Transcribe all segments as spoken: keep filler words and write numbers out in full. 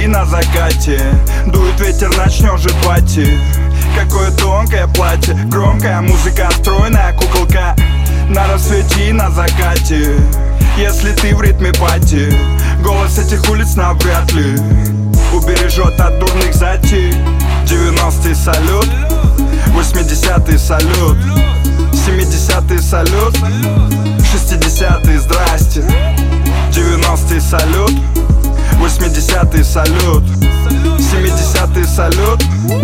на закате, дует ветер, начнем же пати. Какое тонкое платье, громкая музыка, стройная куколка. На рассвете и на закате, если ты в ритме пати. Голос этих улиц навряд ли убережет от дурных затей. Девяностые салют, восьмидесятые салют, семидесятые салют, шестидесятые здрасте. Девяностые салют, восьмидесятые салют, семидесятые салют.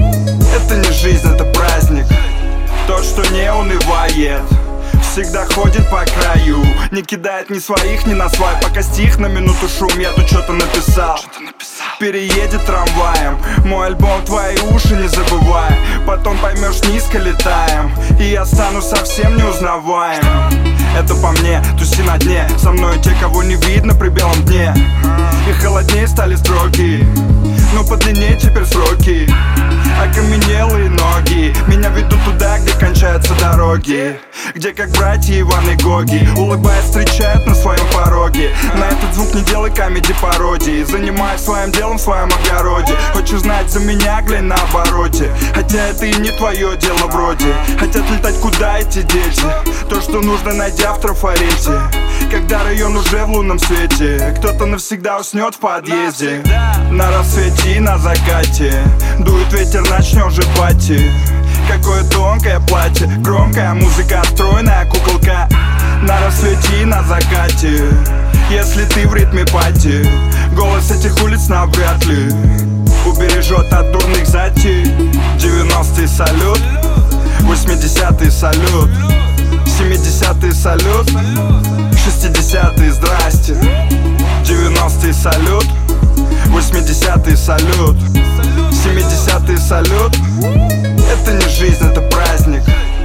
Это не жизнь, это праздник. Тот, что не унывает, всегда ходит по краю, не кидает ни своих, ни на свай. Пока стих на минуту шум, я тут что-то написал. Переедет трамваем мой альбом, твои уши не забывай. Потом поймешь, низко летаем, и я стану совсем неузнаваем. Это по мне, туси на дне, со мной те, кого не видно при белом дне. И холоднее стали строки, но подлиннее теперь сроки. Окаменелые ноги меня ведут туда, где кончаются дороги, где как братья Иван и Гоги, улыбаясь, встречают на своем пороге. На этот звук не делай камеди пародии, занимаюсь своим делом в своем огороде. Хочешь знать за меня, глянь на обороте. Хотя это и не твое дело вроде. Хотят летать, куда эти дети? То, что нужно, найдя в трафарете. Когда район уже в лунном свете, кто-то навсегда уснет в подъезде. На рассвете и на закате, дует ветер, начнем же пати. Какое тонкое платье, громкая музыка, стройная куколка. На рассвете и на закате, если ты в ритме пати. Голос этих улиц навряд ли убережет от дурных затей. Девяностые салют, восьмидесятые салют, семидесятые салют, шестидесятые здрасте. Девяностые салют, восьмидесятые салют, семидесятые салют. Это не жизнь, это праздник.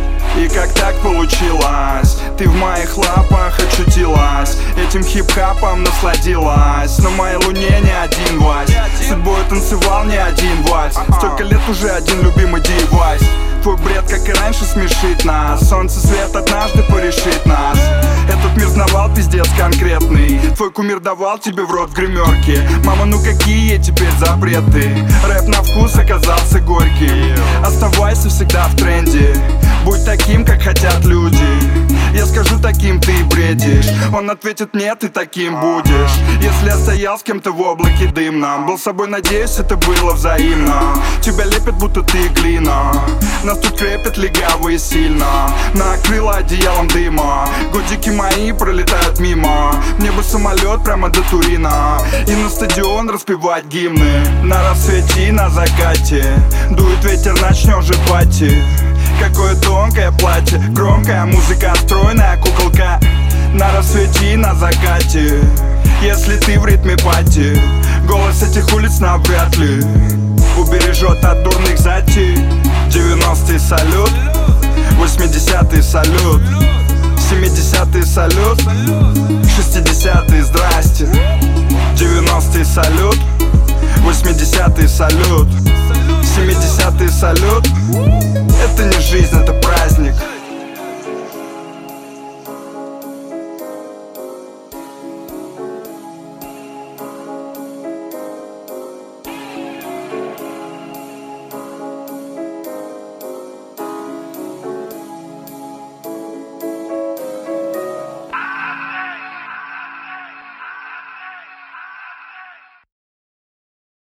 И как так получилось? Ты в моих лапах очутилась, этим хип-хапом насладилась. На моей луне не один вальс, судьбой танцевал не один вальс. Столько лет уже один любимый девайс. Твой бред, как и раньше, смешит нас. Солнце свет однажды порешит нас. Этот мир знавал пиздец конкретный. Твой кумир давал тебе в рот в гримерке. Мама, ну какие теперь запреты? Рэп на вкус оказался горький. Оставайся всегда в тренде, будь таким, как хотят люди. Я скажу, таким ты и бредишь. Он ответит, нет, ты таким будешь. Если я стоял с кем-то в облаке дымном, был собой, надеюсь, это было взаимно. Тебя лепят, будто ты глина. Нас тут крепят легавые сильно, накрыло одеялом дыма. Годики мои пролетают мимо. Мне бы самолет прямо до Турина и на стадион распевать гимны. На рассвете и на закате, дует ветер, начнем же пати. Какое тонкое платье, громкая музыка, стройная куколка. На рассвете и на закате, если ты в ритме пати. Голос этих улиц навряд ли убережет от дурных затей. Девяностые салют, восьмидесятые салют, семидесятые салют, шестидесятые здрасте. Девяностые салют, восьмидесятые салют, семидесятые салют. Это не жизнь, это праздник.